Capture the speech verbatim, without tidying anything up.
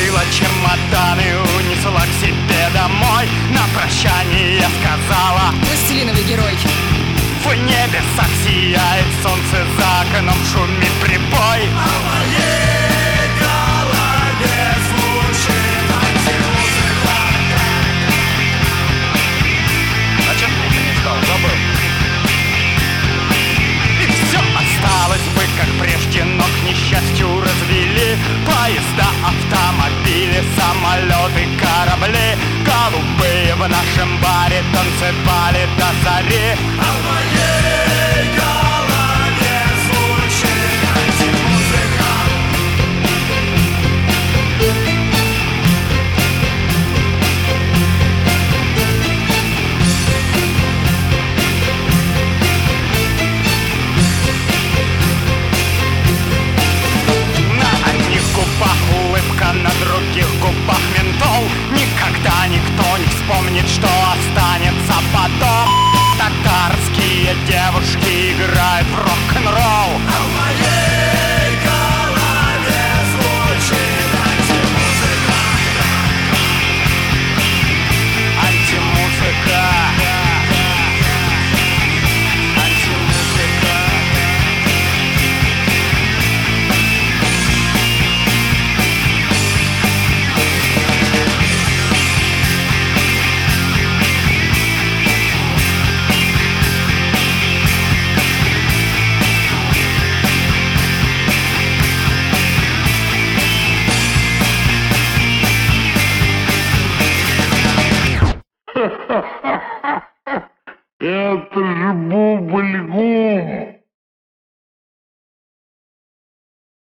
сложила чемодан и унесла к себе домой. На прощание сказала: пластилиновый герой. в небесах сияет солнце, за окном шумит прибой. А в моей голове звучит антимузыка. А чё ты не стал? Забыл. И все осталось бы как прежде, но к несчастью развели поезда, автомобили, самолеты, корабли. Голубые в нашем баре танцевали до зари. А в моей голове звучит антимузыка. На одних губах улыбка, на других губах ментол. Никогда никто не вспомнит, что останется потом. Татарские девушки играют в рок-н-ролл. А в моей голове звучит антимузыка. Антимузыка. Антимузыка. Это же бубль